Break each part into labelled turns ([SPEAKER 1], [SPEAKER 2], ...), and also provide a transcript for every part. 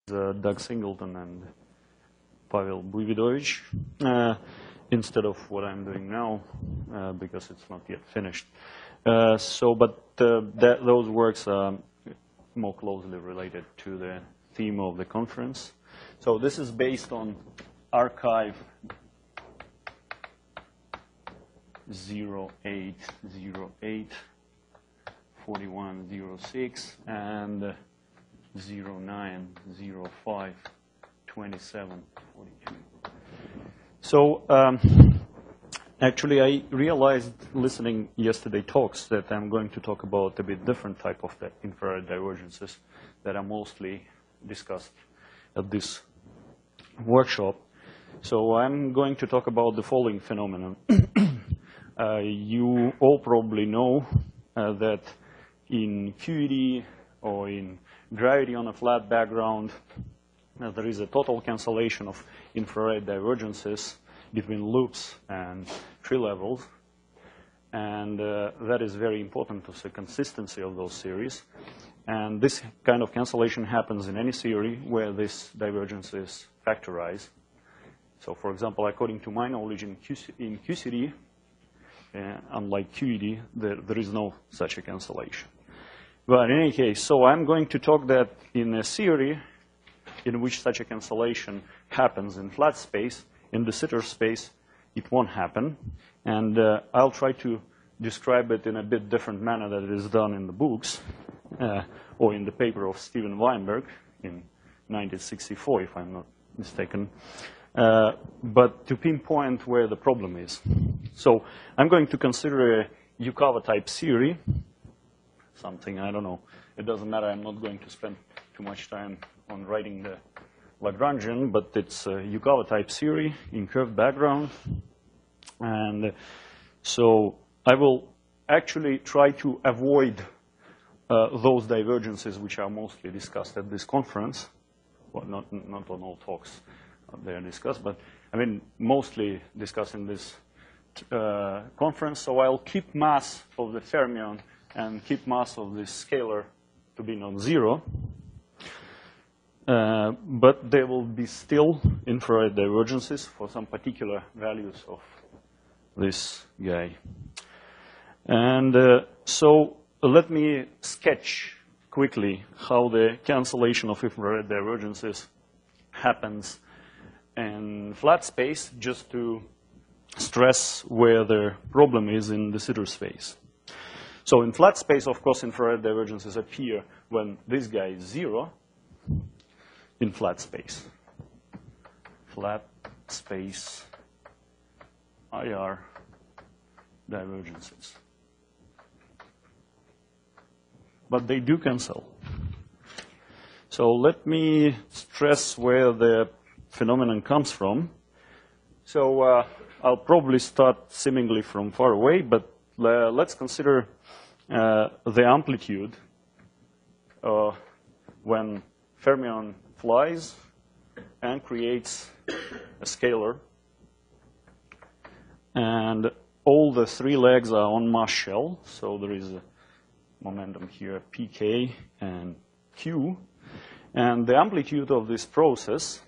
[SPEAKER 1] Doug Singleton and Pavel Buividovich instead of what I'm doing now because it's not yet finished. Those works are more closely related to the theme of the conference. So this is based on arXiv 0808 4106 and 0905 2742. So actually I realized listening yesterday talks that I'm going to talk about a bit different type of the infrared divergences that are mostly discussed at this workshop. So I'm going to talk about the following phenomenon. You all probably know that in QED or in gravity on a flat background, there is a total cancellation of infrared divergences between loops and tree levels. And that is very important to the consistency of those series. And this kind of cancellation happens in any theory where this divergence is factorized. So for example, according to my knowledge in QCD, unlike QED, there is no such a cancellation. But in any case, so I'm going to talk that in a theory in which such a cancellation happens in flat space. In de Sitter space, it won't happen. And I'll try to describe it in a bit different manner than it is done in the books or in the paper of Steven Weinberg in 1964, if I'm not mistaken. But to pinpoint where the problem is. So I'm going to consider a Yukawa type theory. Something, I don't know. It doesn't matter. I'm not going to spend too much time on writing the Lagrangian, but it's a Yukawa type theory in curved background. And so I will actually try to avoid those divergences which are mostly discussed at this conference. Well, not on all talks they are discussed, but I mean mostly discussed in this conference. So I'll keep mass of the fermion and keep mass of this scalar to be non-zero. But there will be still infrared divergences for some particular values of this guy. And so let me sketch quickly how the cancellation of infrared divergences happens in flat space, just to stress where the problem is in de Sitter space. So in flat space, of course, infrared divergences appear when this guy is 0 in flat space. Flat space IR divergences. But they do cancel. So let me stress where the phenomenon comes from. So I'll probably start seemingly from far away, but let's consider the amplitude when fermion flies and creates a scalar. And all the three legs are on mass shell, so there is a momentum here, pk and q. And the amplitude of this process,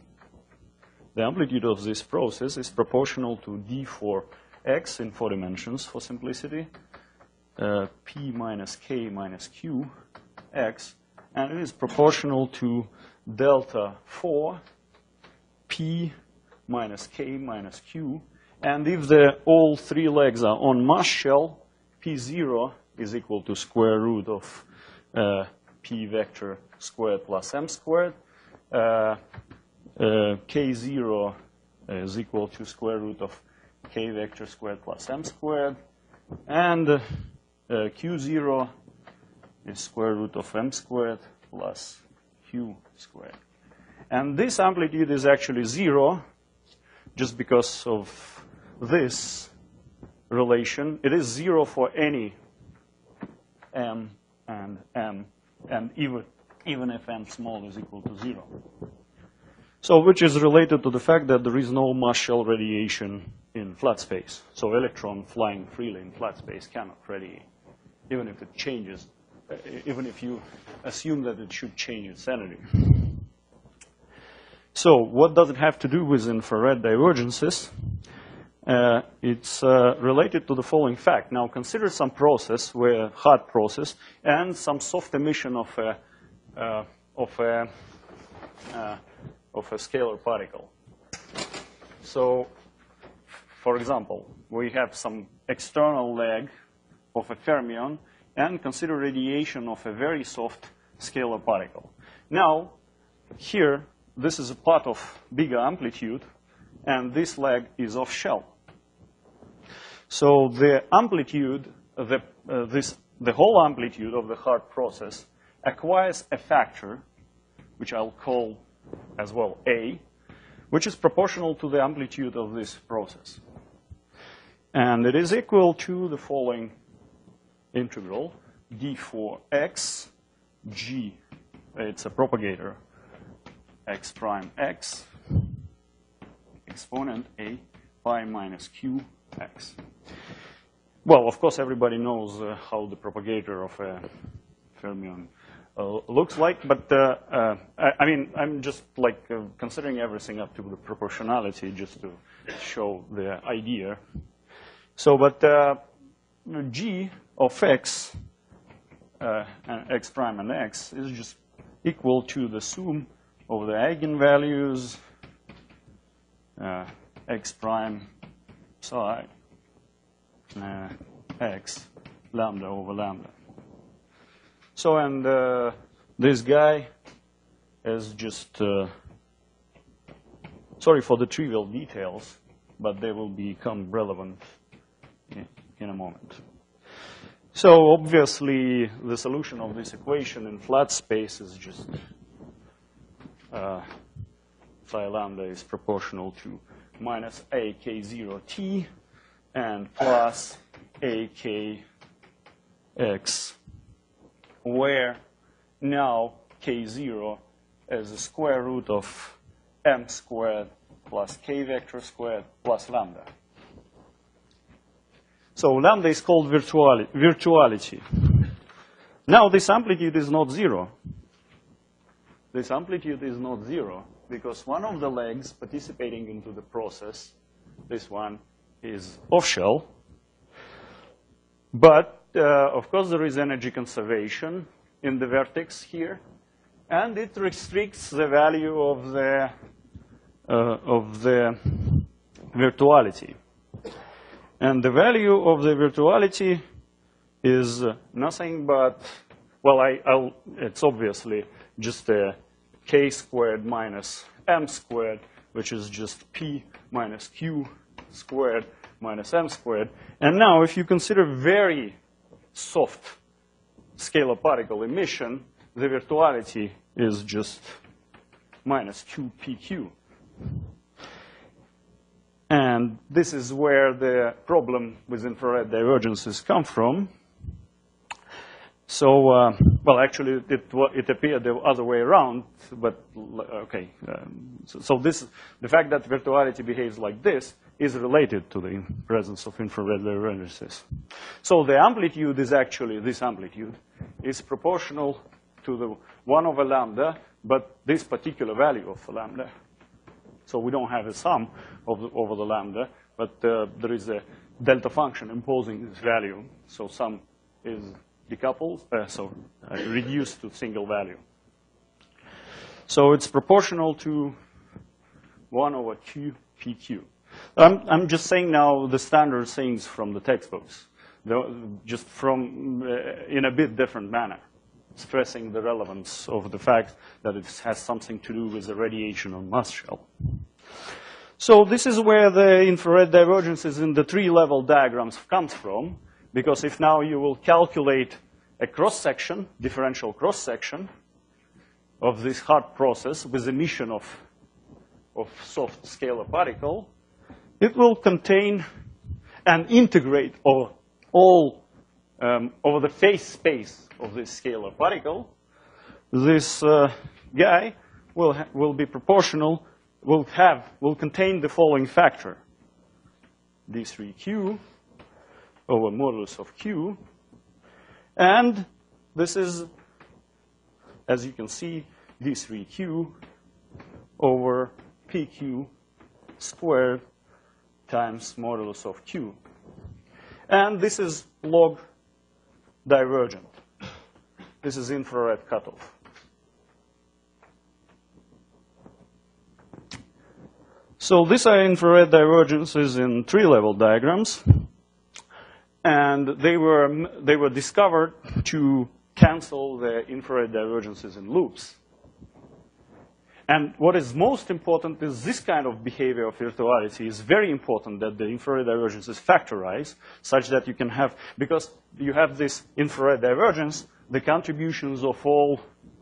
[SPEAKER 1] is proportional to d for x in 4 dimensions for simplicity, p minus k minus q x, and it is proportional to delta 4 p minus k minus q. And if all three legs are on mass shell, p0 is equal to square root of p vector squared plus m squared. K0 is equal to square root of k vector squared plus m squared. And Q0 is square root of m squared plus q squared. And this amplitude is actually 0 just because of this relation. It is 0 for any m and m, and even if m small is equal to 0. So which is related to the fact that there is no mass shell radiation in flat space. So electron flying freely in flat space cannot radiate, even if it changes, even if you assume that it should change its energy. So what does it have to do with infrared divergences? It's related to the following fact. Now consider some process, where hot process, and some soft emission of a scalar particle. So, for example, we have some external leg of a fermion, and consider radiation of a very soft scalar particle. Now, here, this is a part of bigger amplitude, and this leg is off shell. So the amplitude, the whole amplitude of the hard process acquires a factor, which I'll call as well A, which is proportional to the amplitude of this process. And it is equal to the following integral, d for x, g, it's a propagator, x prime x, exponent a pi minus q x. Well, of course, everybody knows how the propagator of a fermion looks like, but I mean, I'm just like considering everything up to the proportionality just to show the idea. So, but g of x, x prime and x, is just equal to the sum of the eigenvalues, x prime psi x lambda over lambda. So, and this guy is just, sorry for the trivial details, but they will become relevant in a moment. So, obviously, the solution of this equation in flat space is just psi lambda is proportional to minus ak0t and plus akx, where now k0 is the square root of m squared plus k vector squared plus lambda. So lambda is called virtuality. Now this amplitude is not zero. This amplitude is not zero because one of the legs participating into the process, this one, is off shell. But of course there is energy conservation in the vertex here, and it restricts the value of the virtuality. And the value of the virtuality is nothing but, well, it's obviously just a k squared minus m squared, which is just p minus q squared minus m squared. And now if you consider very soft scalar particle emission, the virtuality is just minus qpq. And this is where the problem with infrared divergences come from. So, well, actually, it appeared the other way around, but okay. So the fact that virtuality behaves like this is related to the presence of infrared divergences. So the amplitude is actually, this amplitude is proportional to the 1 over lambda, but this particular value of lambda. So we don't have a sum over the lambda, but there is a delta function imposing this value. So sum is decoupled, reduced to single value. So it's proportional to 1 over q pq. I'm just saying now the standard things from the textbooks, just from in a bit different manner, stressing the relevance of the fact that it has something to do with the radiation on mass shell. So this is where the infrared divergences in the three-level diagrams comes from, because if now you will calculate a cross-section, differential cross-section of this hard process with emission of soft scalar particle, it will contain and integrate all over the phase space of this scalar particle. This guy will be proportional, will contain the following factor: d3q over modulus of q. And this is, as you can see, d3q over PQ squared times modulus of Q. And this is log divergent. This is infrared cutoff. So these are infrared divergences in tree-level diagrams. And they were discovered to cancel the infrared divergences in loops. And what is most important is this kind of behavior of virtuality is very important, that the infrared divergence is factorized such that you can have, because you have this infrared divergence, the contributions of all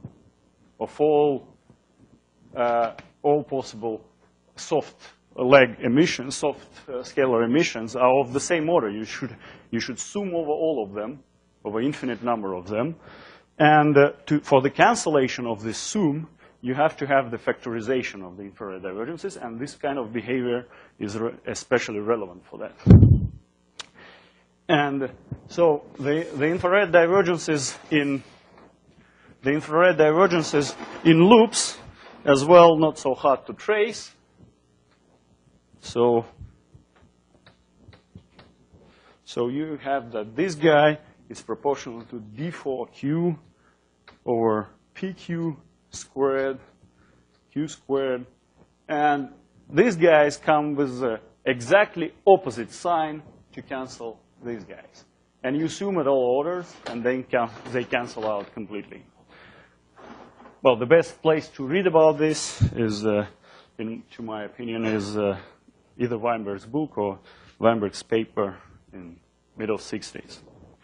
[SPEAKER 1] possible soft leg emissions, soft scalar emissions are of the same order. You should sum over all of them, over infinite number of them. And for the cancellation of this sum, you have to have the factorization of the infrared divergences, and this kind of behavior is especially relevant for that. And so the infrared divergences in loops as well, not so hard to trace. So you have that this guy is proportional to d4q over pq squared, q squared. And these guys come with the exactly opposite sign to cancel these guys. And you sum at all orders, and then they cancel out completely. Well, the best place to read about this is, to my opinion, is either Weinberg's book or Weinberg's paper in middle 60s.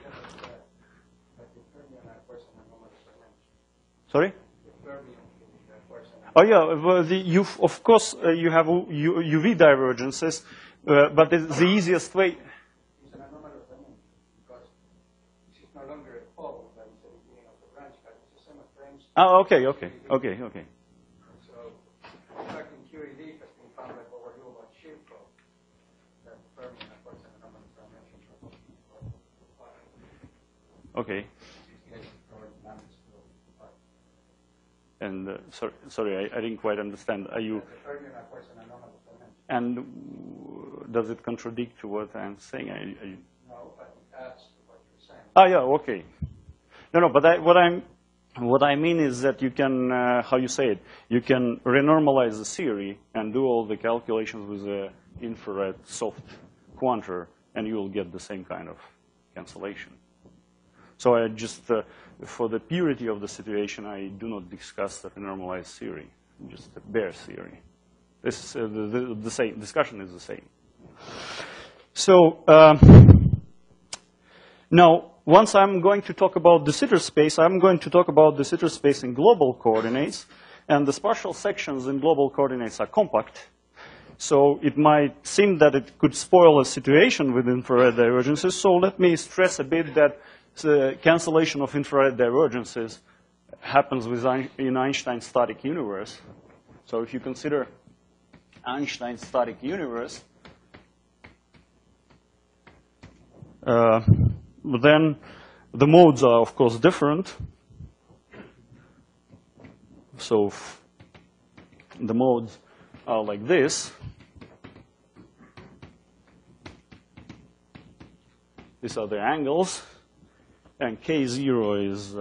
[SPEAKER 1] Sorry? Oh yeah, of course you have UV divergences, but the easiest way.
[SPEAKER 2] It's an anomalous dimension because it's no longer a pole, but it's a beginning of the branch, but it's the same as frames.
[SPEAKER 1] Oh, okay.
[SPEAKER 2] So, in fact, in QED, it has been found that over Hilbert shear flow, that Fermion accords an anomalous dimension.
[SPEAKER 1] Okay. And sorry, I didn't quite understand. Are you? And does it contradict to what I'm saying?
[SPEAKER 2] No, but it adds to what you're saying.
[SPEAKER 1] Ah, yeah, okay. No, but what I mean is that you can, how you say it, you can renormalize the theory and do all the calculations with the infrared soft quantum, and you will get the same kind of cancellation. So I just, for the purity of the situation, I do not discuss the renormalized theory, just the bare theory. This the same discussion is the same. So now, once I'm going to talk about de Sitter space, I'm going to talk about de Sitter space in global coordinates, and the spatial sections in global coordinates are compact. So it might seem that it could spoil a situation with infrared divergences. So let me stress a bit that the cancellation of infrared divergences happens in Einstein's static universe. So if you consider Einstein's static universe, then the modes are, of course, different. So the modes are like this. These are the angles. And K0 is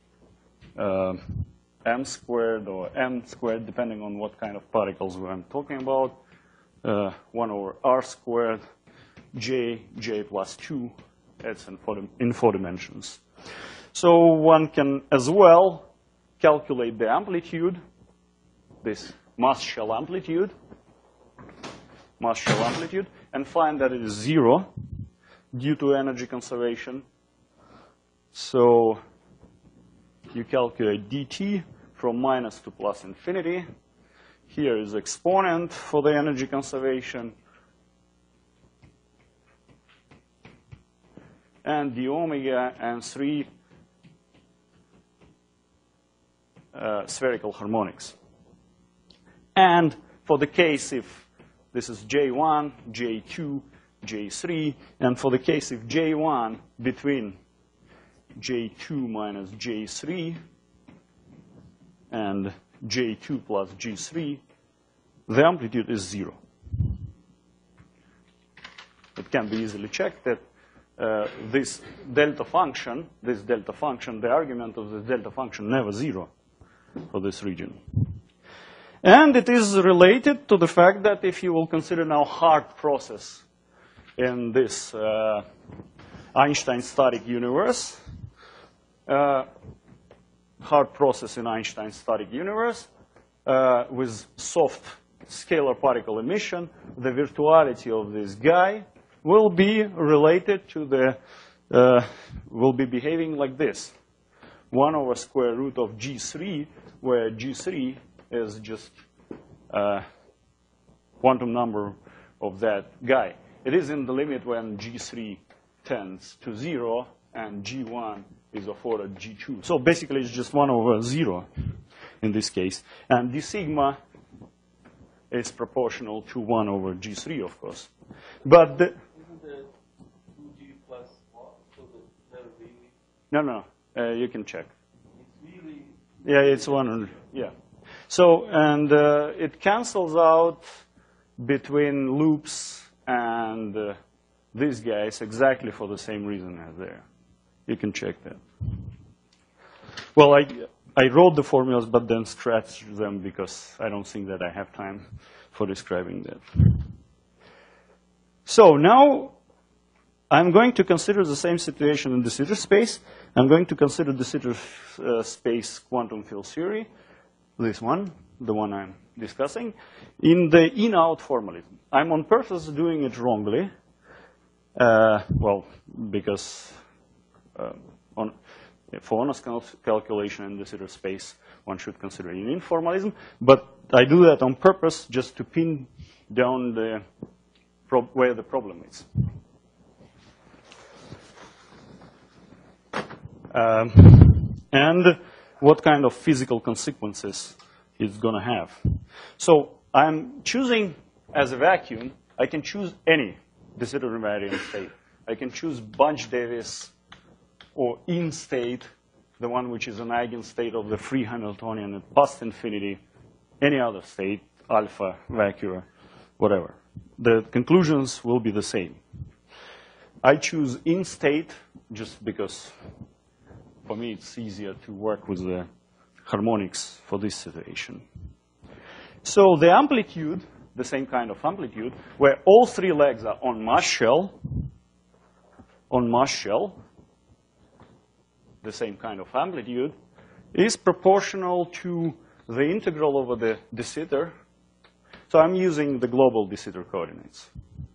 [SPEAKER 1] m squared or n squared, depending on what kind of particles I'm talking about. 1 over r squared, j plus 2. That's in 4 dimensions. So one can as well calculate the amplitude, this mass shell amplitude, and find that it is 0 due to energy conservation. So you calculate dt from minus to plus infinity. Here is exponent for the energy conservation. And d omega and 3 spherical harmonics. And for the case if this is J1, J2, J3, and for the case if J1 between J2 minus J3 and J2 plus G3 the amplitude is 0. It can be easily checked that this delta function, the argument of this delta function, never 0 for this region. And it is related to the fact that if you will consider now hard process in this Einstein static universe, hard process in Einstein static universe with soft scalar particle emission, the virtuality of this guy will be related to the, will be behaving like this. 1 over square root of G3, where G3 is just quantum number of that guy. It is in the limit when G3 tends to 0 and G1 is of order G2. So basically it's just 1 over 0 in this case. And d sigma is proportional to 1 over G3, of course. But the,
[SPEAKER 3] isn't it 2G plus 1? So that really...
[SPEAKER 1] No, you can check.
[SPEAKER 3] It's really...
[SPEAKER 1] Yeah, it's 100, yeah. So, and it cancels out between loops and these guys exactly for the same reason as there. You can check that. Well, I wrote the formulas, but then scratched them because I don't think that I have time for describing that. So now I'm going to consider the same situation in de Sitter space. I'm going to consider de Sitter space quantum field theory, this one, the one I'm discussing, in the in-out formalism. I'm on purpose doing it wrongly, well, because for honest calculation in de Sitter space, one should consider in formalism. But I do that on purpose just to pin down the where the problem is. And what kind of physical consequences it's going to have. So I'm choosing as a vacuum, I can choose any de Sitter invariant state. I can choose Bunch-Davis or in state, the one which is an eigenstate of the free Hamiltonian at past infinity, any other state, alpha, vacuum, whatever. The conclusions will be the same. I choose in state just because for me it's easier to work with the harmonics for this situation. So the amplitude, the same kind of amplitude, where all three legs are on mass shell, the same kind of amplitude, is proportional to the integral over the de Sitter. So I'm using the global de Sitter coordinates.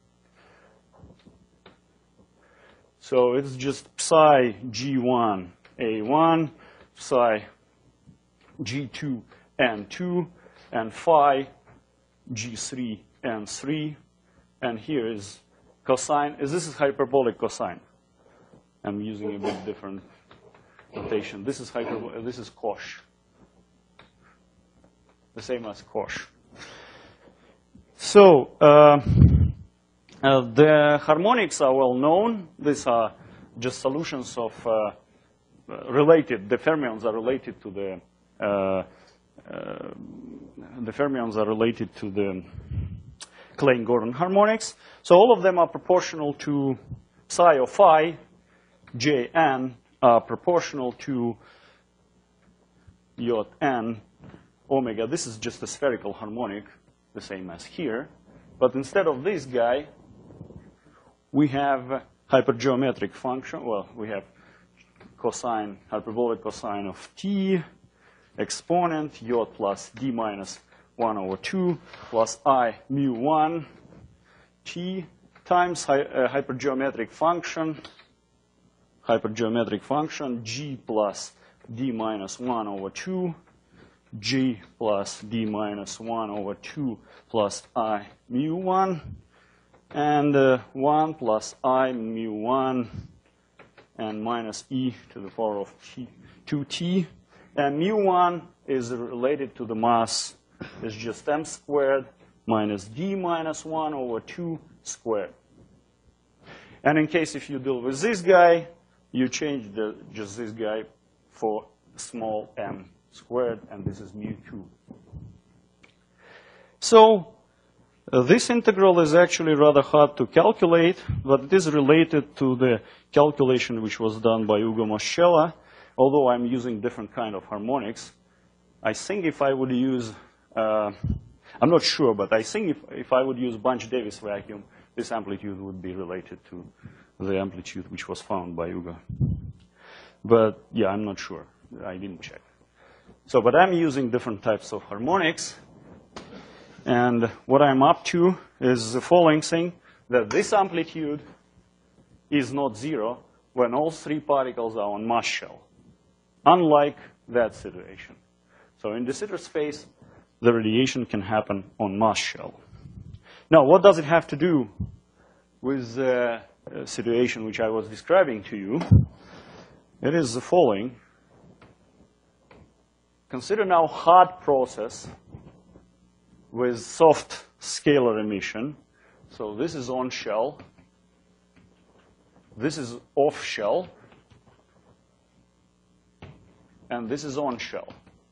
[SPEAKER 1] So it's just psi G1 A1, psi G2 N2, and phi G3 N3. And here is cosine. This is hyperbolic cosine. I'm using a bit different notation. This is this is cosh. The same as cosh. So the harmonics are well known. These are just solutions of related. The fermions are related to the Klein-Gordon harmonics. So all of them are proportional to psi of phi, Jn are proportional to Jn omega. This is just a spherical harmonic, the same as here. But instead of this guy, we have hypergeometric function. Well, we have cosine, hyperbolic cosine of t, exponent, J plus d minus 1 over 2 plus I mu 1 t times hypergeometric function g plus d minus 1 over 2, g plus d minus 1 over 2 plus I mu 1, and 1 plus I mu 1 and minus e to the power of t, 2t. And mu 1 is related to the mass. It's just m squared minus d minus 1 over 2 squared. And in case if you deal with this guy, you change just this guy for small m squared, and this is mu 2. So this integral is actually rather hard to calculate, but it is related to the calculation which was done by Ugo Moschella, although I'm using different kind of harmonics. I think if I would use, I'm not sure, but I think if I would use Bunch-Davis vacuum, this amplitude would be related to the amplitude which was found by Ugo. But yeah, I'm not sure. I didn't check. So, but I'm using different types of harmonics. And what I'm up to is the following thing, that this amplitude is not zero when all three particles are on mass shell, unlike that situation. So in de Sitter space, the radiation can happen on mass shell. Now, what does it have to do with the situation which I was describing to you? It is the following. Consider now hard process with soft scalar emission. So this is on shell. This is off shell. And this is on shell.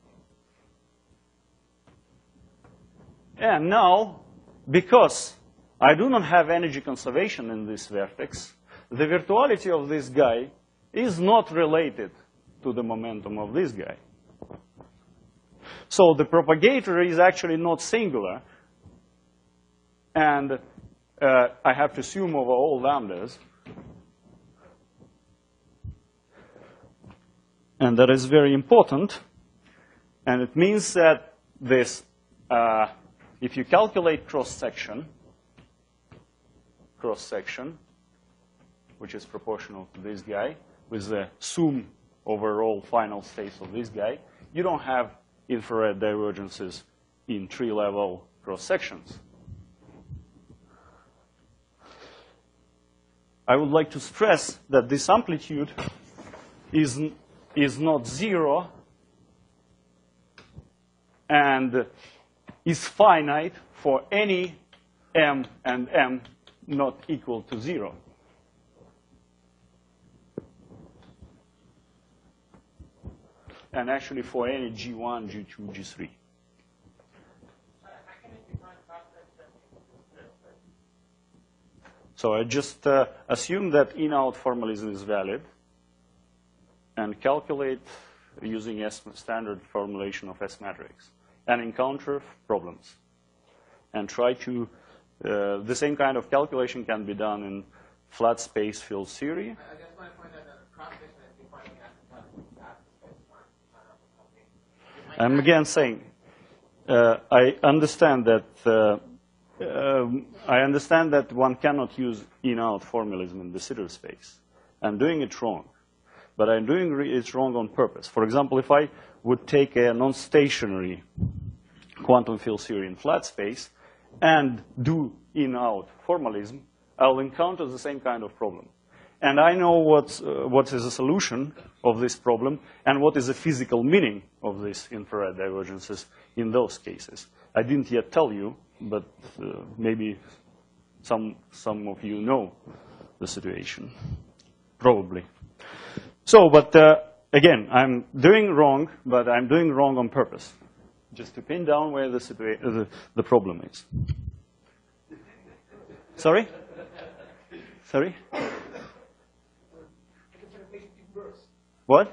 [SPEAKER 1] And now, because I do not have energy conservation in this vertex, the virtuality of this guy is not related to the momentum of this guy. So the propagator is actually not singular, and I have to assume over all lambdas. And that is very important, and it means that this, if you calculate cross-section, which is proportional to this guy, with the sum over all final states of this guy, you don't have infrared divergences in tree-level cross-sections. I would like to stress that this amplitude is not zero and is finite for any m and m not equal to zero. And actually for any G1, G2, G3. So I just assume that in-out formalism is valid and calculate using standard formulation of S matrix and encounter problems. And try to, the same kind of calculation can be done in flat space field theory.
[SPEAKER 2] I guess my point is that cross-section is defining
[SPEAKER 1] I'm again saying, I understand that one cannot use in-out formalism in de Sitter space. I'm doing it wrong, but I'm doing it wrong on purpose. For example, if I would take a non-stationary quantum field theory in flat space and do in-out formalism, I'll encounter the same kind of problem. And I know what is the solution of this problem and what is the physical meaning of these infrared divergences in those cases. I didn't yet tell you, but maybe some of you know the situation, probably. So, but again, I'm doing wrong, but I'm doing wrong on purpose, just to pin down where the problem is. Sorry? Sorry? What?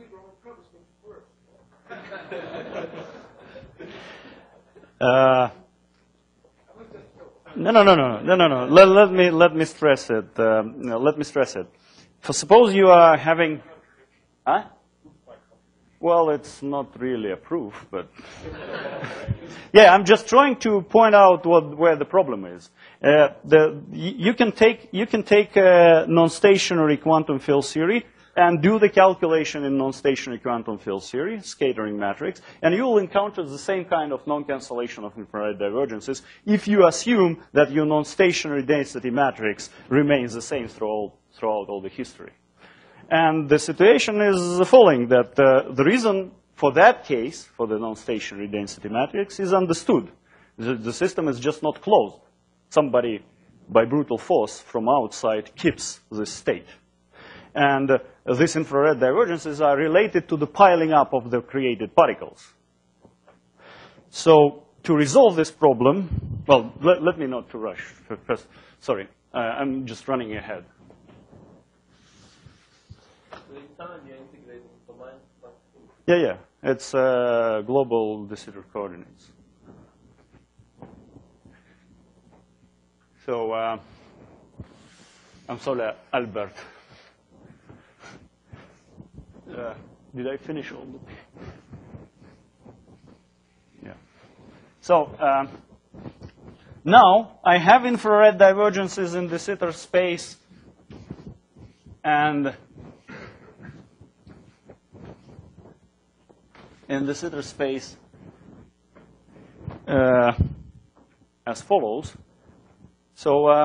[SPEAKER 1] No. Let me stress it. Let me stress it. For suppose you are having, huh? Well, it's not really a proof, but yeah, I'm just trying to point out where the problem is. You can take a non-stationary quantum field theory and do the calculation in non-stationary quantum field theory, scattering matrix, and you will encounter the same kind of non-cancellation of infrared divergences if you assume that your non-stationary density matrix remains the same throughout all the history. And the situation is the following, that the reason for that case, for the non-stationary density matrix, is understood. The system is just not closed. Somebody, by brutal force from outside, keeps this state. And these infrared divergences are related to the piling up of the created particles. So to resolve this problem, well, let me not to rush first. Sorry, I'm just running ahead.
[SPEAKER 3] So in time you're integrating domain plus
[SPEAKER 1] Yeah. It's global de Sitter coordinates. So I'm sorry, Albert. Did I finish all the? Yeah. So now I have infrared divergences in de Sitter space, and in de Sitter space as follows. So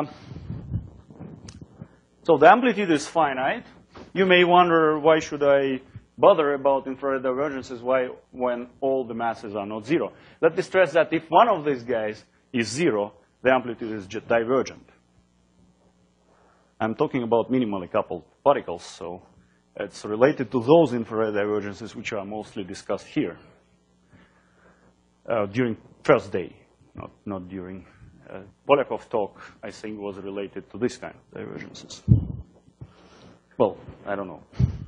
[SPEAKER 1] the amplitude is finite. You may wonder, why should I bother about infrared divergences when all the masses are not zero? Let me stress that if one of these guys is zero, the amplitude is just divergent. I'm talking about minimally coupled particles, so it's related to those infrared divergences which are mostly discussed here during first day, not during. Polyakov's talk, I think, was related to this kind of divergences. Well, I don't know.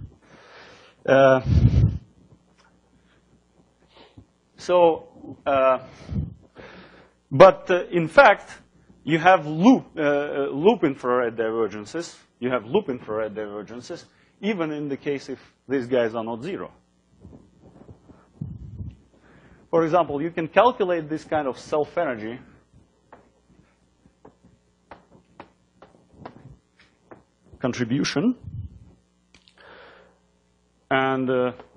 [SPEAKER 1] But in fact, you have loop infrared divergences. You have loop infrared divergences, even in the case if these guys are not zero. For example, you can calculate this kind of self-energy contribution, and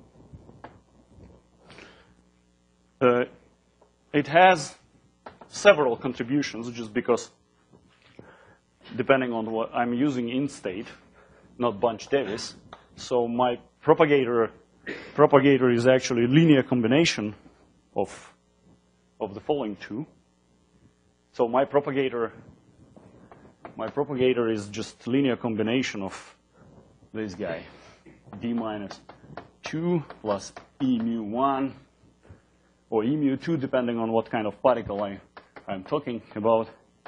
[SPEAKER 1] it has several contributions, just because depending on what I'm using in state, not Bunch-Davis. So my propagator is actually a linear combination of the following two. So my propagator is just linear combination of this guy, d minus 2 plus e mu 1, or e mu 2, depending on what kind of particle I'm talking about,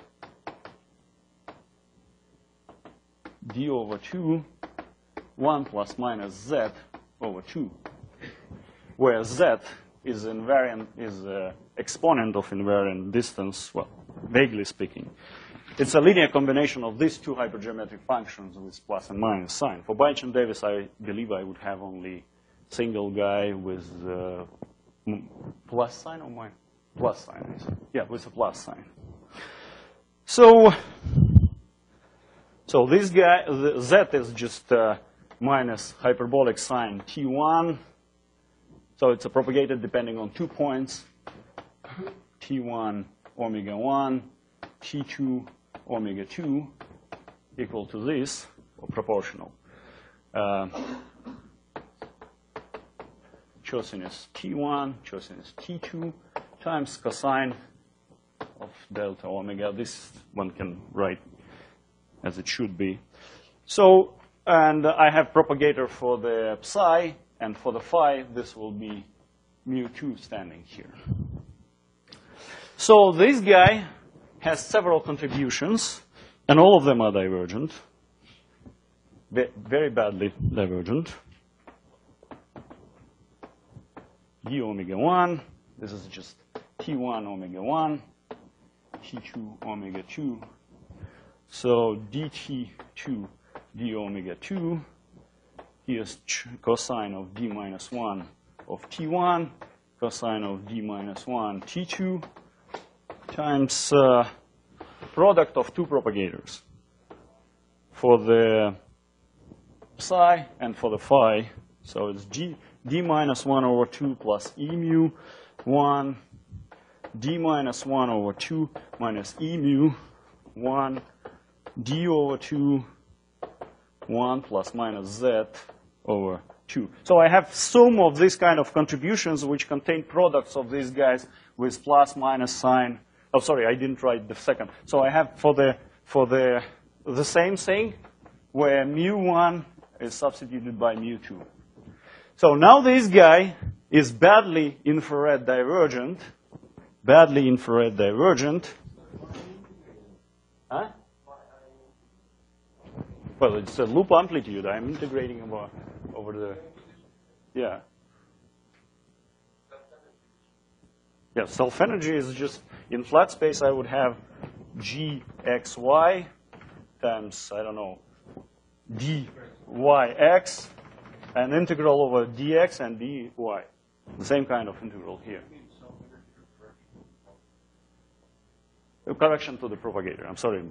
[SPEAKER 1] d over 2, 1 plus minus z over 2, where z is exponent of invariant distance, well, vaguely speaking. It's a linear combination of these two hypergeometric functions with plus and minus sign. For Bunch-Davis, I believe I would have only single guy with plus sign or minus? Plus sign. Yeah, with a plus sign. So this guy, z is just minus hyperbolic sign t1. So it's a propagated depending on 2 points, t1 omega 1, t2 omega 2 equal to this, or proportional. Cosinus t1, cosinus t2 times cosine of delta omega. This one can write as it should be. So, and I have propagator for the psi, and for the phi, this will be mu2 standing here. So this guy has several contributions, and all of them are divergent, very badly divergent. D omega 1, this is just T1 omega 1, T2 omega 2. So dt2 d omega 2, here's cosine of d minus 1 of T1, cosine of d minus 1 T2, times product of two propagators for the psi and for the phi. So it's d minus 1 over 2 plus e mu 1, d minus 1 over 2 minus e mu 1, d over 2, 1 plus minus z over 2. So I have some of these kind of contributions which contain products of these guys with plus minus sign. Oh, sorry, I didn't write the second. So I have for the same thing where mu1 is substituted by mu2. So now this guy is badly infrared divergent, badly infrared divergent. Huh? Well, it's a loop amplitude. I'm integrating over the, yeah. Yeah, self-energy is just, in flat space, I would have gxy times, I don't know, dyx, and integral over dx and dy. The same kind of integral here. A correction to the propagator. I'm sorry.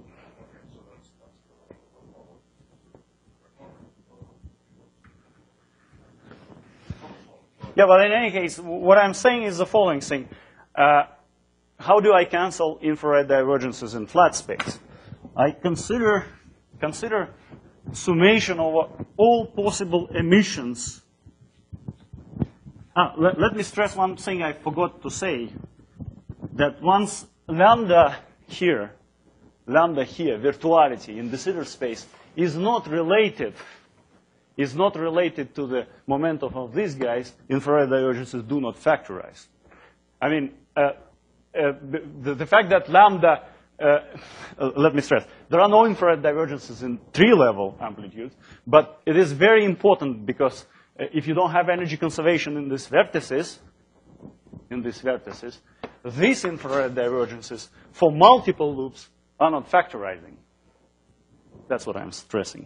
[SPEAKER 1] Yeah, but in any case, what I'm saying is the following thing. How do I cancel infrared divergences in flat space? I consider summation over all possible emissions. Let me stress one thing I forgot to say, that once lambda here, virtuality in de Sitter space, is not related to the momentum of these guys, infrared divergences do not factorize. I mean, the fact that lambda, let me stress, there are no infrared divergences in tree-level amplitudes, but it is very important because if you don't have energy conservation in these vertices, these infrared divergences for multiple loops are not factorizing. That's what I'm stressing.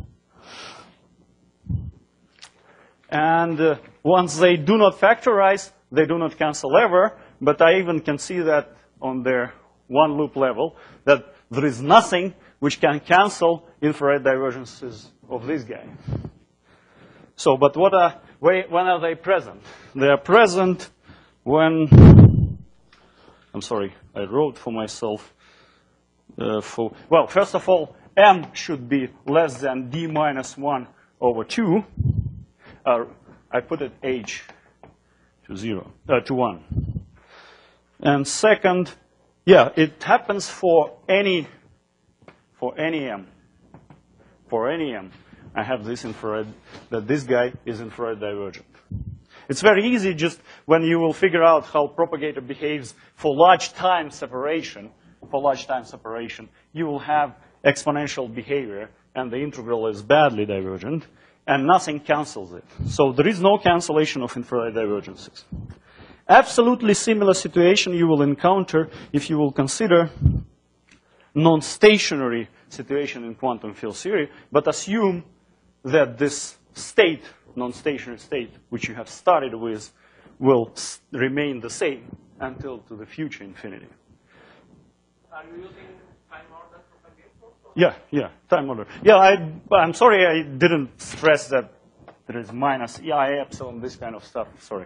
[SPEAKER 1] And once they do not factorize, they do not cancel ever. But I even can see that on their one loop level, that there is nothing which can cancel infrared divergences of this guy. So, but when are they present? They are present when, I'm sorry, I wrote for myself, well, first of all, m should be less than d minus 1 over 2. I put it h to 1. And second, yeah, it happens for any m. For any m, I have this infrared, that this guy is infrared divergent. It's very easy just when you will figure out how propagator behaves for large time separation, you will have exponential behavior, and the integral is badly divergent, and nothing cancels it. So there is no cancellation of infrared divergences. Absolutely similar situation you will encounter if you will consider non-stationary situation in quantum field theory, but assume that this state, non-stationary state, which you have started with, will remain the same until to the future infinity.
[SPEAKER 3] Are you using time order propagator?
[SPEAKER 1] Yeah, time order. Yeah, I'm sorry I didn't stress that there is minus EI epsilon, this kind of stuff. Sorry,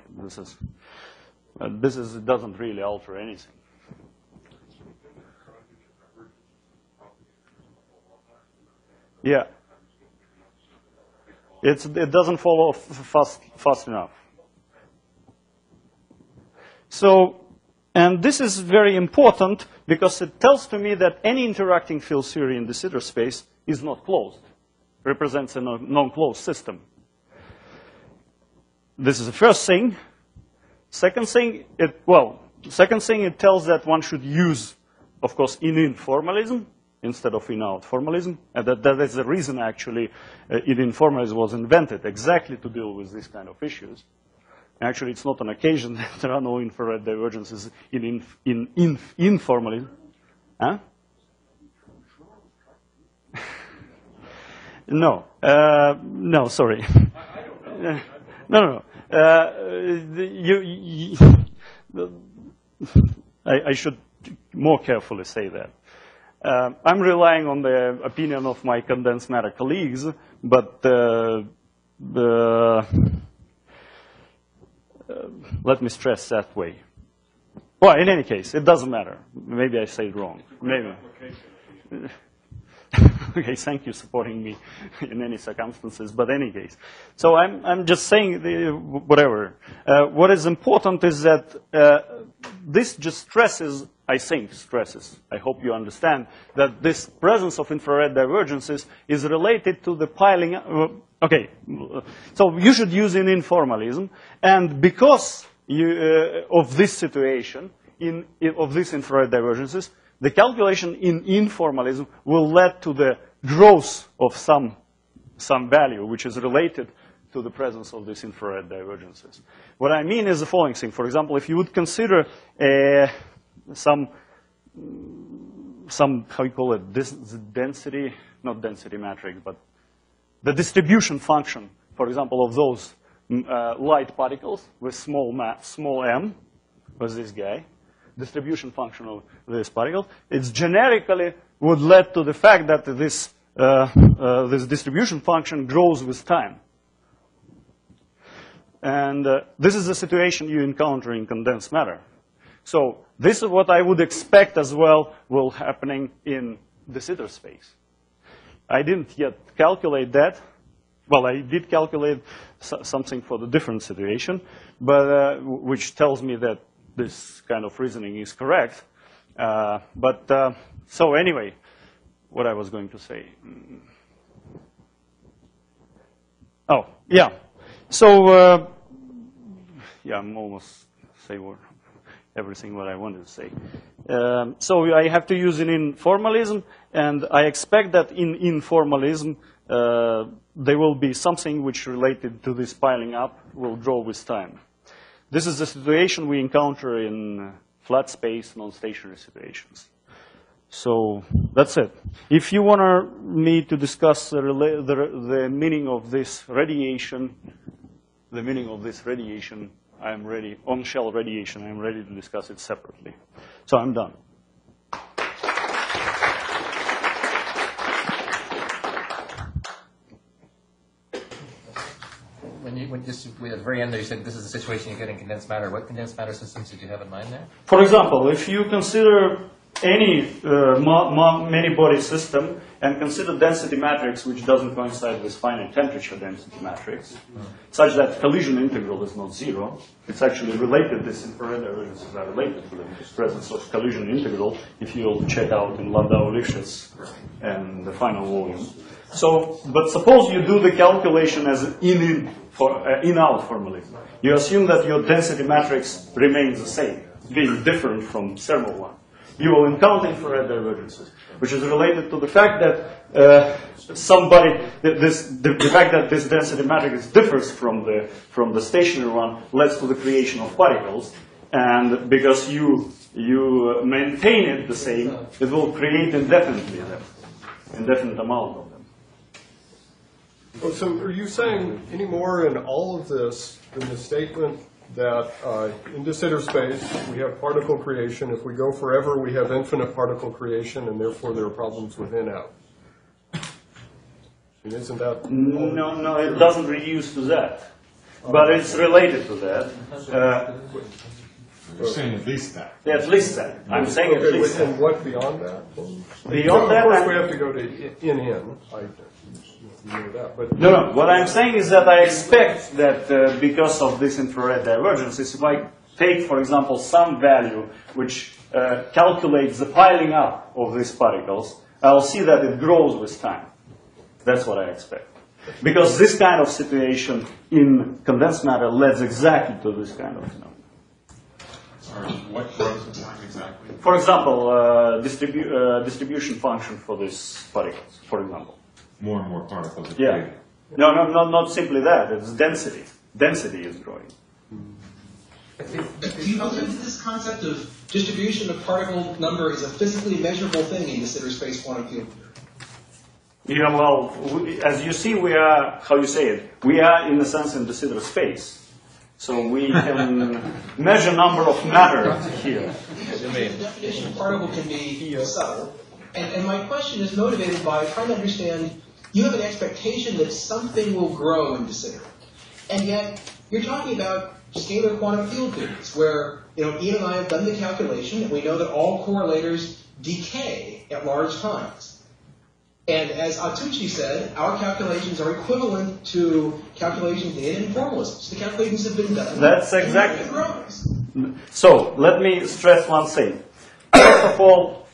[SPEAKER 1] it doesn't really alter anything. Yeah. It doesn't follow fast enough. So, and this is very important because it tells to me that any interacting field theory in de Sitter space is not closed, represents a non-closed system. This is the first thing. Second thing, it tells that one should use, of course, in formalism instead of in-out formalism. And that is the reason, actually, in formalism was invented, exactly to deal with these kind of issues. Actually, it's not an occasion that there are no infrared divergences in formalism. Huh? No. No, sorry. No. I should more carefully say that. I'm relying on the opinion of my condensed matter colleagues, but let me stress that way. Well, in any case, it doesn't matter. Maybe I say it wrong. Maybe. Okay, thank you for supporting me in any circumstances, but any case. So I'm just saying, whatever. What is important is that this just stresses, I hope you understand, that this presence of infrared divergences is related to the piling. Okay, so you should use in informalism, and because of this situation, of these infrared divergences, the calculation in informalism will lead to the growth of some value which is related to the presence of these infrared divergences. What I mean is the following thing. For example, if you would consider some how you call it, this density, not density matrix, but the distribution function, for example, of those light particles with small m, was this guy, distribution function of this particle, it's generically would lead to the fact that this distribution function grows with time. And this is the situation you encounter in condensed matter. So this is what I would expect as well will happening in de Sitter space. I didn't yet calculate that. Well, I did calculate something for the different situation, but which tells me that this kind of reasoning is correct. So anyway, what I was going to say. Oh, yeah. So, yeah, I'm almost say everything what I wanted to say. So I have to use it in formalism, and I expect that in informalism there will be something which related to this piling up will grow with time. This is the situation we encounter in flat space, non-stationary situations. So that's it. If you want me to discuss the meaning of this radiation, I am ready. On-shell radiation, I am ready to discuss it separately. So I'm done.
[SPEAKER 4] At the very end there, you said this is the situation you get in condensed matter. What condensed matter systems did you have in mind there?
[SPEAKER 1] For example, if you consider any many-body system and consider density matrix which doesn't coincide with finite temperature density matrix, such that collision integral is not zero, it's actually related, these infrared divergences are related to the presence of collision integral if you'll check out in Landau-Lifshitz and the final volume. So, but suppose you do the calculation as in-out formalism. You assume that your density matrix remains the same, being different from thermal one. You will encounter infrared divergences, which is related to the fact that the fact that this density matrix differs from the stationary one leads to the creation of particles, and because you maintain it the same, it will create indefinitely indefinite amount of them.
[SPEAKER 5] Oh, so are you saying any more in all of this in the statement that in de Sitter space we have particle creation? If we go forever, we have infinite particle creation, and therefore there are problems with in-out. And isn't that?
[SPEAKER 1] No, it doesn't reduce to that, but it's related to that.
[SPEAKER 6] You're saying at least that.
[SPEAKER 1] Yeah, at least that. I'm saying at least that.
[SPEAKER 5] And what beyond that?
[SPEAKER 1] Beyond that,
[SPEAKER 5] of course, we have to go to in. I know that, but
[SPEAKER 1] no. What I'm saying is that I expect that because of this infrared divergences, if I take, for example, some value which calculates the piling up of these particles, I'll see that it grows with time. That's what I expect. Because this kind of situation in condensed matter leads exactly to this kind of phenomenon.
[SPEAKER 6] Sorry, what grows with time exactly?
[SPEAKER 1] For example, distribution function for these particles, for example.
[SPEAKER 6] More and more particles are
[SPEAKER 1] Yeah.
[SPEAKER 6] created.
[SPEAKER 1] No, not simply that. It's density. Density is growing.
[SPEAKER 7] Do you believe that this concept of distribution of particle number is a physically measurable thing in de Sitter space quantum field theory?
[SPEAKER 1] Yeah, well, as you see, we are, how you say it, we are in a sense in de Sitter space. So we can measure number of matter here.
[SPEAKER 7] The definition of particle can be subtle. And my question is motivated by trying to understand, you have an expectation that something will grow in de Sitter. And yet, you're talking about scalar quantum field theories, where Ian and I have done the calculation, and we know that all correlators decay at large times. And as Atsushi said, our calculations are equivalent to calculations in informalism. So the calculations have been done.
[SPEAKER 1] That's exactly.
[SPEAKER 7] And it grows.
[SPEAKER 1] So let me stress one thing. First of all,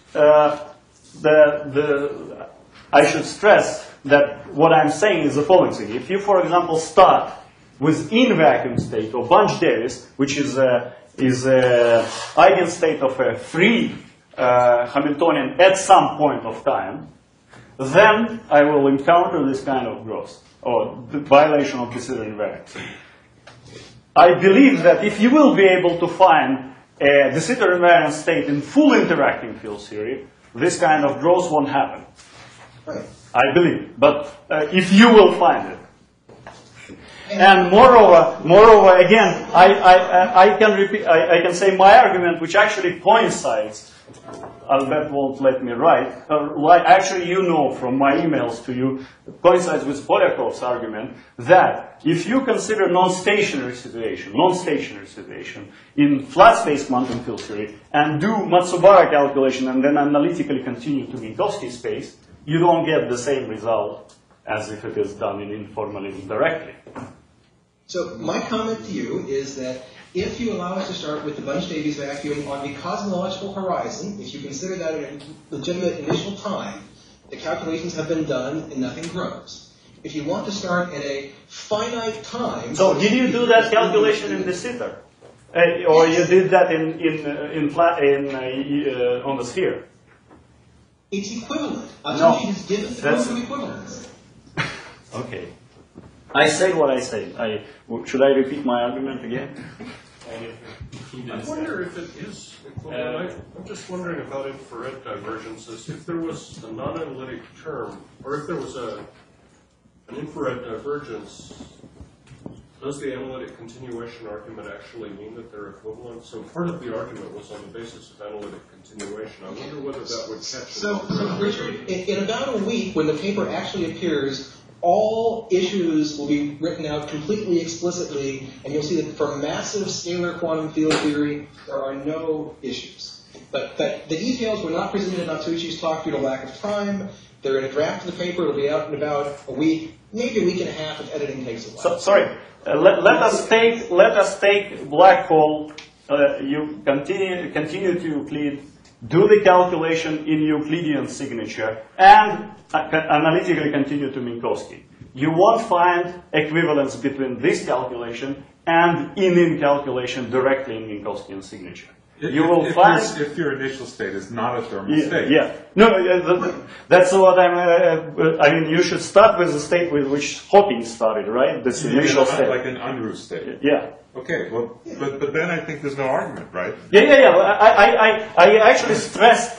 [SPEAKER 1] I should stress that what I'm saying is the following thing. If you, for example, start with in vacuum state or Bunch Davis, which is is an eigenstate of a free Hamiltonian at some point of time, then I will encounter this kind of growth, or the violation of de Sitter invariance. I believe that if you will be able to find a de Sitter invariant state in full interacting field theory, this kind of growth won't happen.
[SPEAKER 7] Right.
[SPEAKER 1] I believe. But if you will find it. And moreover, again, I can repeat. I can say my argument, which actually coincides. Albert won't let me write. Actually, you know from my emails to you, coincides with Polyakov's argument that if you consider non-stationary situation in flat space quantum field theory and do Matsubara calculation and then analytically continue to Minkowski space, you don't get the same result as if it is done in informalism directly.
[SPEAKER 7] So my comment to you is that if you allow us to start with the Bunch-Davies vacuum on the cosmological horizon, if you consider that a legitimate initial time, the calculations have been done and nothing grows. If you want to start at a finite time...
[SPEAKER 1] So did you do that calculation in de Sitter? Or you did that on the sphere?
[SPEAKER 7] It's equivalent.
[SPEAKER 1] No.
[SPEAKER 7] Autonomy is given through equivalence.
[SPEAKER 1] Okay. I say what I say. Should I repeat my argument again?
[SPEAKER 5] I wonder if it is equivalent. I'm just wondering about infrared divergences. If there was a non-analytic term, or if there was an infrared divergence, does the analytic continuation argument actually mean that they're equivalent? So part of the argument was on the basis of analytic continuation. I wonder whether that would catch
[SPEAKER 7] So Richard, in about a week, when the paper actually appears, all issues will be written out completely explicitly, and you'll see that for massive scalar quantum field theory, there are no issues. But the details were not presented in Natsuchi's talk due to lack of time. They're in a draft of the paper. It'll be out in about a week, maybe a week and a half if editing takes a while.
[SPEAKER 1] So, sorry. Let us take black hole. You continue to Euclid. Do the calculation in Euclidean signature and analytically continue to Minkowski. You won't find equivalence between this calculation and in calculation directly in Minkowskian signature. You will find
[SPEAKER 6] if your initial state is not a thermal state.
[SPEAKER 1] Yeah. No, that's what I mean, you should start with the state with which Hawking started, right? This initial state.
[SPEAKER 6] Like an Unruh state.
[SPEAKER 1] Yeah.
[SPEAKER 6] Okay, well, but then I think there's no argument, right?
[SPEAKER 1] Yeah. I actually stressed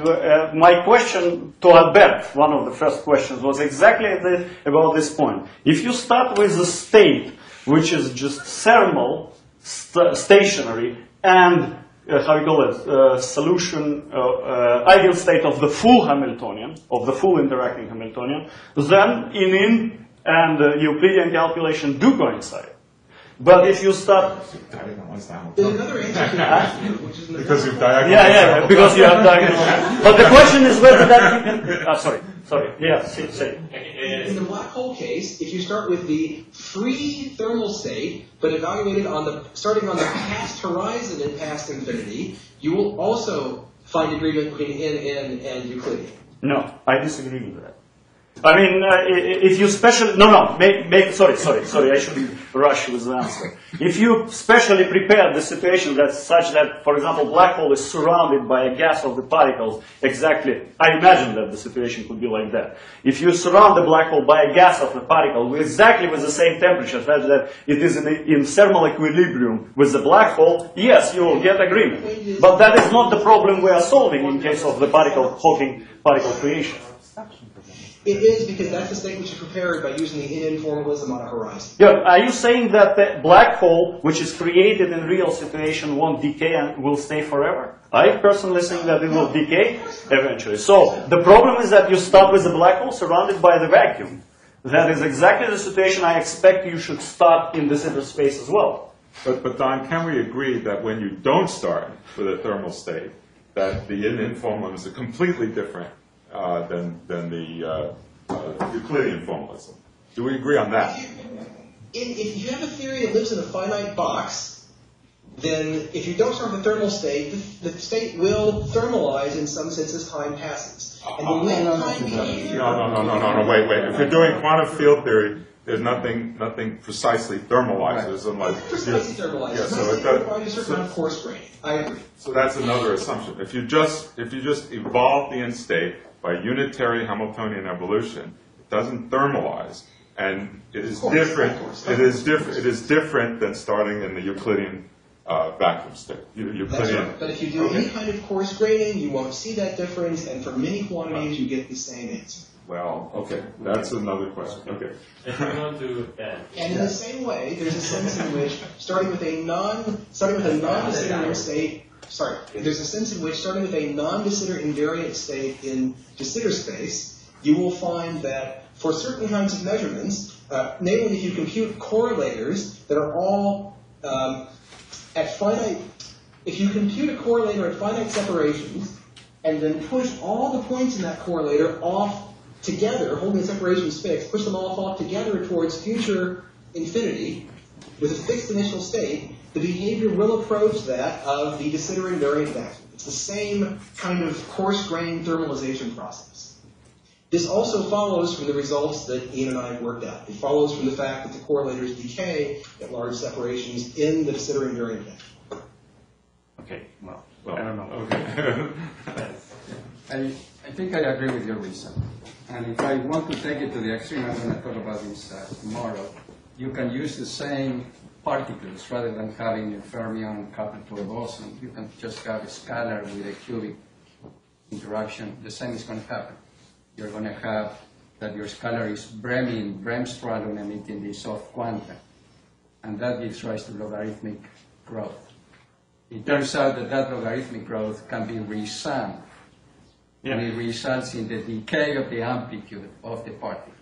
[SPEAKER 1] my question to Albert. One of the first questions was exactly about this point. If you start with a state which is just thermal, stationary, and how you call it, solution, ideal state of the full Hamiltonian, of the full interacting Hamiltonian, then in and Euclidean calculation do coincide. But if you start...
[SPEAKER 7] There's another answer to your question, which is...
[SPEAKER 6] Because you've diagonal.
[SPEAKER 1] Yeah, because you have diagonal. But the question is whether that you can... sorry. Yeah, say.
[SPEAKER 7] In the black hole case, if you start with the free thermal state, but evaluated starting on the past horizon and past infinity, you will also find agreement between N and Euclidean.
[SPEAKER 1] No, I disagree with that. I mean, if you specially... Sorry, I shouldn't rush with the answer. If you specially prepare the situation that's such that, for example, black hole is surrounded by a gas of the particles, exactly, I imagine that the situation could be like that. If you surround the black hole by a gas of the particle exactly with the same temperature, such that it is in thermal equilibrium with the black hole, yes, you will get agreement. But that is not the problem we are solving in case of the Hawking particle creation.
[SPEAKER 7] It is because that's the state which is prepared by using the NN formalism on a horizon.
[SPEAKER 1] Yeah, are you saying that the black hole, which is created in real situation, won't decay and will stay forever? I personally think that it will decay eventually. So the problem is that you start with the black hole surrounded by the vacuum. That is exactly the situation I expect you should start in this inner space as well.
[SPEAKER 6] But Don, can we agree that when you don't start with a thermal state, that the NN formalism is completely different than the Euclidean formalism? Do we agree on that?
[SPEAKER 7] If you have a theory that lives in a finite box, then if you don't start with a thermal state, the state will thermalize in some sense as time passes. And the way time behaves...
[SPEAKER 6] No, wait. If you're doing quantum field theory, there's nothing precisely thermalizes unless.
[SPEAKER 7] Precisely thermalized.
[SPEAKER 6] Yeah,
[SPEAKER 7] It's
[SPEAKER 6] so
[SPEAKER 7] not
[SPEAKER 6] it
[SPEAKER 7] that
[SPEAKER 6] does-
[SPEAKER 7] requires a certain amount of coarse graining. I agree.
[SPEAKER 6] So that's another assumption. If you just evolve the end state by unitary Hamiltonian evolution, it doesn't thermalize, and it is
[SPEAKER 7] course,
[SPEAKER 6] different.
[SPEAKER 7] of course.
[SPEAKER 6] It is different than starting in the Euclidean vacuum state.
[SPEAKER 7] That's
[SPEAKER 6] Euclidean.
[SPEAKER 7] right. But if you do any kind of coarse graining, you won't see that difference, and for many quantities, you get the same answer.
[SPEAKER 6] Well, okay, that's another question. Okay.
[SPEAKER 3] If we don't do that.
[SPEAKER 7] And in the same way, there's a sense in which starting with a non-de Sitter state, there's a sense in which starting with a non-de Sitter invariant state in de Sitter space, you will find that for certain kinds of measurements, namely if you compute correlators that are all at finite, if you compute a correlator at finite separations and then push all the points in that correlator off together, holding the separations fixed, push them all off together towards future infinity with a fixed initial state, the behavior will approach that of the de Sitter invariant vacuum. It's the same kind of coarse-grained thermalization process. This also follows from the results that Ian and I have worked out. It follows from the fact that the correlators decay at large separations in the de Sitter invariant vacuum.
[SPEAKER 1] Okay, well,
[SPEAKER 6] Well,
[SPEAKER 1] I don't know.
[SPEAKER 6] Okay.
[SPEAKER 8] I think I agree with your reason. And if I want to take it to the extreme, I'm going to talk about this tomorrow. You can use the same particles rather than having a fermion coupled to a boson. You can just have a scalar with a cubic interaction. The same is going to happen. You're going to have that your scalar is Bremstrahlung emitting the soft quanta. And that gives rise to logarithmic growth. It turns out that that logarithmic growth can be resummed.
[SPEAKER 1] Yeah.
[SPEAKER 8] And it results in the decay of the amplitude of the particle.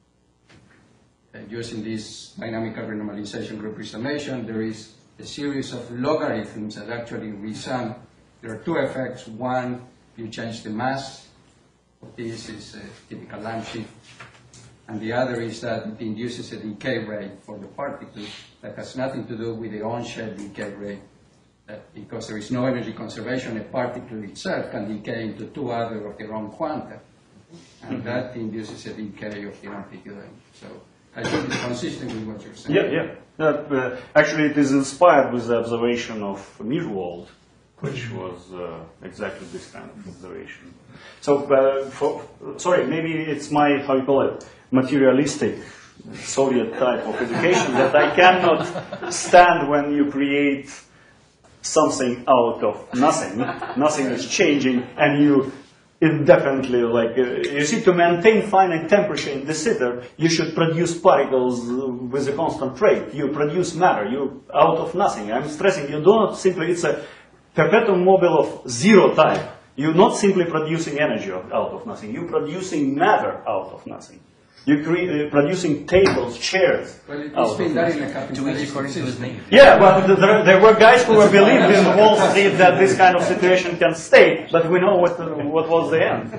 [SPEAKER 8] Using this dynamical renormalization group resummation, there is a series of logarithms that actually resum. There are two effects. One, you change the mass. This is a typical Lamb shift. And the other is that it induces a decay rate for the particle that has nothing to do with the on-shell decay rate. Because there is no energy conservation, a particle itself can decay into two other of their own quanta. And that induces a decay of the amplitude. So I think it's consistent with what you're saying.
[SPEAKER 1] Yeah. Actually, it is inspired with the observation of Mirwald, which was exactly this kind of observation. So, maybe it's my, how you call it, materialistic Soviet type of education that I cannot stand when you create something out of nothing. Nothing is changing, and you indefinitely, you see, to maintain finite temperature in de Sitter, you should produce particles with a constant rate. You produce matter, you out of nothing. I'm stressing, you do not simply, it's a perpetuum mobile of zero time. You're not simply producing energy out of nothing. You're producing matter out of nothing. You're producing tables, chairs.
[SPEAKER 8] Well, it's been done in a capitalist system.
[SPEAKER 1] Yeah, but there were guys who believed in Wall Street that this kind of situation can stay, but we know what was the end.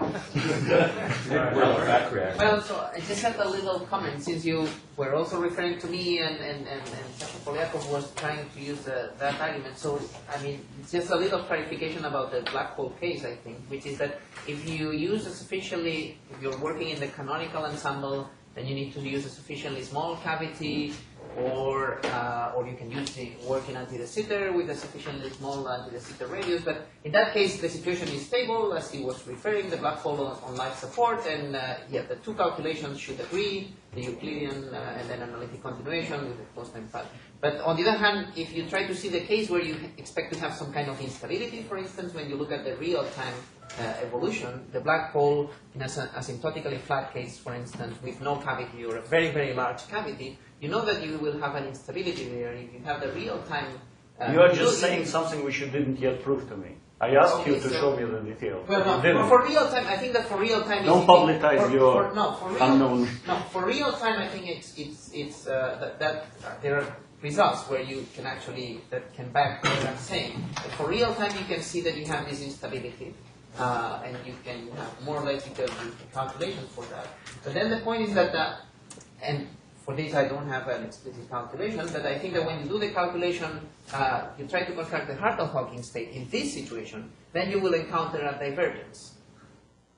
[SPEAKER 9] Well, so I just had a little comment, since you were also referring to me and Polyakov was trying to use that argument. So, I mean, it's just a little clarification about the black hole case, I think, which is that if you use if you're working in the canonical ensemble, then you need to use a sufficiently small cavity, or you can use the working anti-de Sitter with a sufficiently small anti-de Sitter radius. But in that case, the situation is stable, as he was referring, the black hole on life support, and the two calculations should agree, the Euclidean and then analytic continuation with the closed-time path. But on the other hand, if you try to see the case where you expect to have some kind of instability, for instance, when you look at the real-time evolution, the black hole in an asymptotically flat case, for instance, with no cavity or a very, very large cavity, you know that you will have an instability there. If you have the real-time...
[SPEAKER 1] You are just saying something which you didn't yet prove to me. I asked you to show me the detail.
[SPEAKER 9] Well, no, for real-time, I think that for real-time...
[SPEAKER 1] Don't publicize your unknown...
[SPEAKER 9] No, for real-time, I think it's that there are results where you can actually, that can back what I'm saying. But for real-time, you can see that you have this instability. And you can have more or less because you can calculations for that. But then the point is that, and for this I don't have an explicit calculation, but I think that when you do the calculation, you try to construct the Hartle-Hawking state in this situation, then you will encounter a divergence.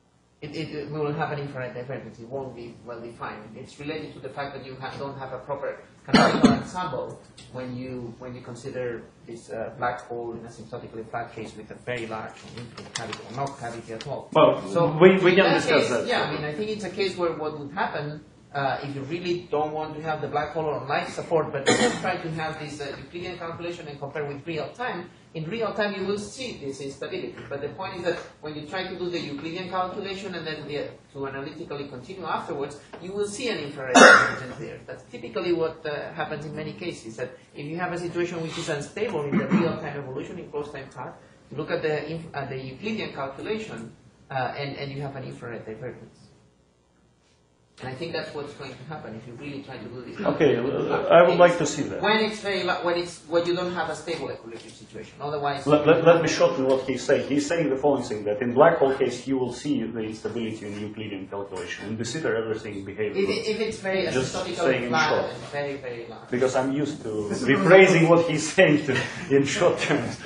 [SPEAKER 9] we will have an infrared divergence. It won't be well defined. It's related to the fact that you don't have a proper canonical ensemble when you consider this black hole in a asymptotically flat case with a very large or infinite cavity or no cavity at all.
[SPEAKER 1] Well, we can discuss that.
[SPEAKER 9] Yeah, I mean, I think it's a case where what would happen if you really don't want to have the black hole on light support, but still try to have this Euclidean calculation and compare with real time. In real time, you will see this instability. But the point is that when you try to do the Euclidean calculation and then to analytically continue afterwards, you will see an infrared divergence there. That's typically what happens in many cases. That if you have a situation which is unstable in the real-time evolution in closed-time path, you look at the Euclidean calculation and you have an infrared divergence. And I think that's what's going to happen if you really try to do this.
[SPEAKER 1] Okay, I would like to see that.
[SPEAKER 9] When you don't have a stable equilibrium situation. Otherwise,
[SPEAKER 1] let me shorten what he's saying. He's saying the following thing, that in black hole case you will see the instability in Euclidean calculation. In de Sitter everything behaves.
[SPEAKER 9] if it's very
[SPEAKER 1] Just
[SPEAKER 9] asymptotically
[SPEAKER 1] saying in
[SPEAKER 9] flat
[SPEAKER 1] short.
[SPEAKER 9] and very, very large.
[SPEAKER 1] Because I'm used to rephrasing what he's saying in short terms.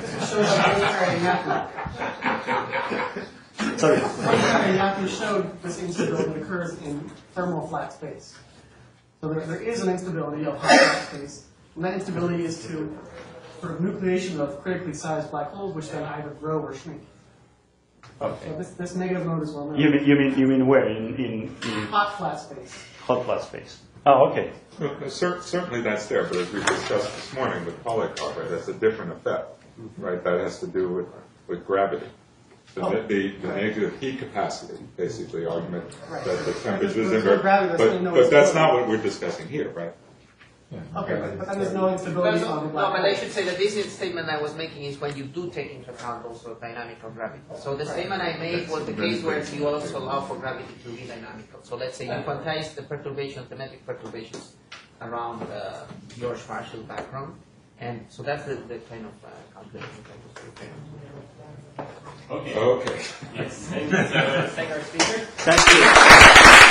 [SPEAKER 1] Sorry.
[SPEAKER 10] Yaku showed this instability occurs in thermal flat space. So there is an instability of hot flat space, and that instability is to sort of nucleation of critically sized black holes, which then either grow or shrink.
[SPEAKER 1] Okay.
[SPEAKER 10] So this negative mode is well known.
[SPEAKER 1] You mean where in
[SPEAKER 10] Hot flat space.
[SPEAKER 1] hot flat space? Oh, okay.
[SPEAKER 6] Certainly that's there, but as we discussed this morning with Polycarp, right, that's a different effect, right? That has to do with gravity. The negative heat capacity, basically, argument that the temperature is inverted. But that's not what we're discussing here, right?
[SPEAKER 10] Okay, but then there's no instability on the black
[SPEAKER 9] No, but
[SPEAKER 10] hole.
[SPEAKER 9] I should say that this statement I was making is when you do take into account also dynamical gravity. So the statement I made was the case where you also allow for gravity to be dynamical. So let's say you quantize the perturbations, the metric perturbations around your Schwarzschild background. And so that's the kind of calculation that I was referring to.
[SPEAKER 6] Okay.
[SPEAKER 1] Yes.
[SPEAKER 9] Thank our speaker.
[SPEAKER 1] Thank you.